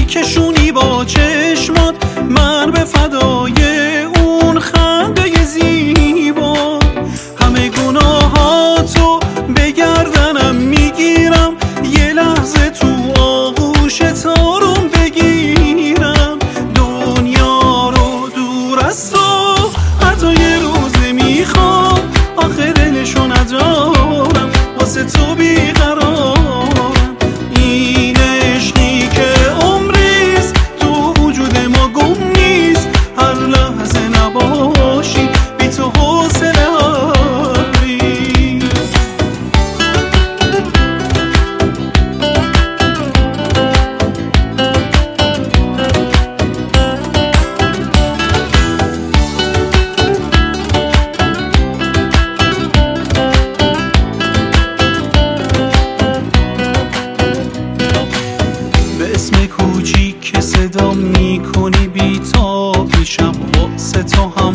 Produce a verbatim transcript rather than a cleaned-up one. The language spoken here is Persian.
میکشونی با چشمات، من به فدای اون خنده زیبا. همه گناهاتو به گردنم میگیرم، یه لحظه تو آغوش تارم بگیرم. دنیا رو دور از تو حتی یه روزه میخوام، آخه دلشو ندارم واسه تو بیقرارم. این عشقی که عمریست تو وجود ما گم نیست، هر لحظه نباشی بی تو حوصله اسم کوچیک که صدا میکنی بی‌تاب میشم واسه تو هم